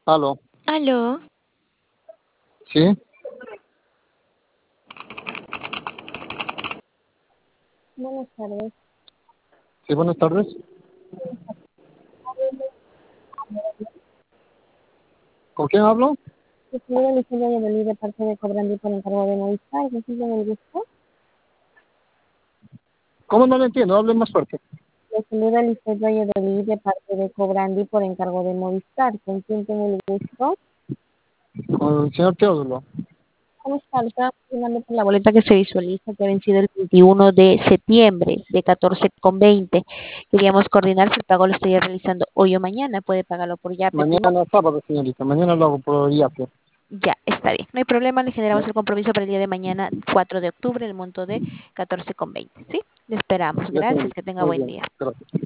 Aló, Aló, ¿sí? Buenas tardes. Sí, buenas tardes. ¿Con quién hablo? Le saluda Lisandra Yabelí de parte de Cobrandi por encargo de Movistar. ¿Reciben el gusto? ¿Cómo no lo entiendo? Hable más fuerte. Le saluda Lisandra Yabelí de parte de Cobrandi por encargo de Movistar. ¿Con quién tengo el gusto? Con el señor Teodulo. ¿Cómo está? Le estaba confirmando por la boleta que se visualiza que ha vencido el 21 de septiembre de 14,20. Queríamos coordinar si el pago lo estaría realizando hoy o mañana. Puede pagarlo por Yape, por Mañana sábado, señorita. Mañana lo hago por IAPE. Ya, está bien. No hay problema, le generamos el compromiso para el día de mañana, 4 de octubre, el monto de 14,20. ¿Sí? Le esperamos. Ya, Gracias, señorita. que tenga Muy buen bien. día. Gracias.